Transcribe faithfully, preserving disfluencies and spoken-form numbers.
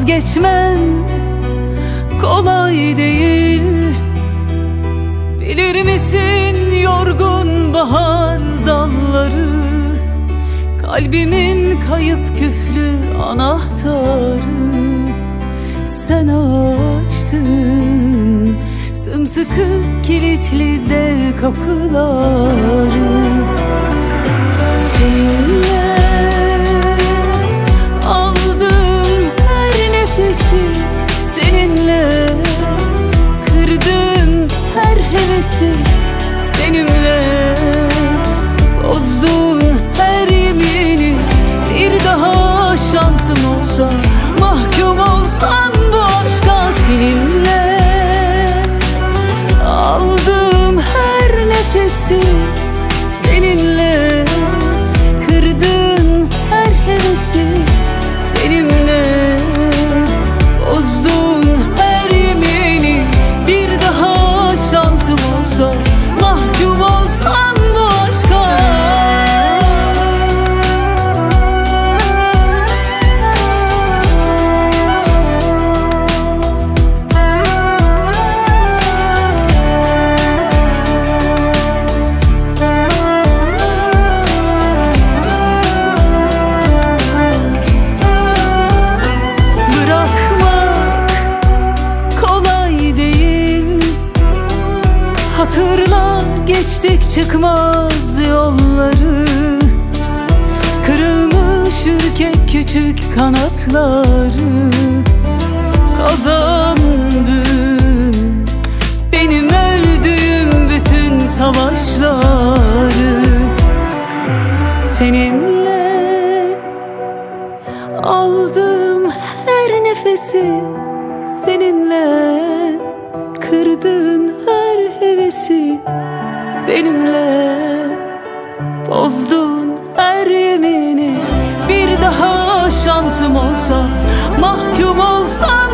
vazgeçmem kolay değil. Bilir misin yorgun bahar dalları, kalbimin kayıp küflü anahtarı. Sen açtın sımsıkı kilitli dev kapıları. Seninle aldım her nefesi, seninle kırdın her hevesi, benimle bozdun her yemini. Bir daha şansım olsa, mahkum olsan bu aşka, seninle aldım her nefesi, seninle kırdın her hevesi, benimle bozdun her yemini. Bir daha şansım olsa, mahkum olsan bu aşka. Hatırla geçtik çıkmaz yolları, kırılmış ürkek küçük kanatları. Kazandın benim öldüğüm bütün savaşları. Seninle aldım her nefesi, seninle kırdın her hevesi, benimle bozdun her yemini. Bir daha şansım olsa, mahkum olsan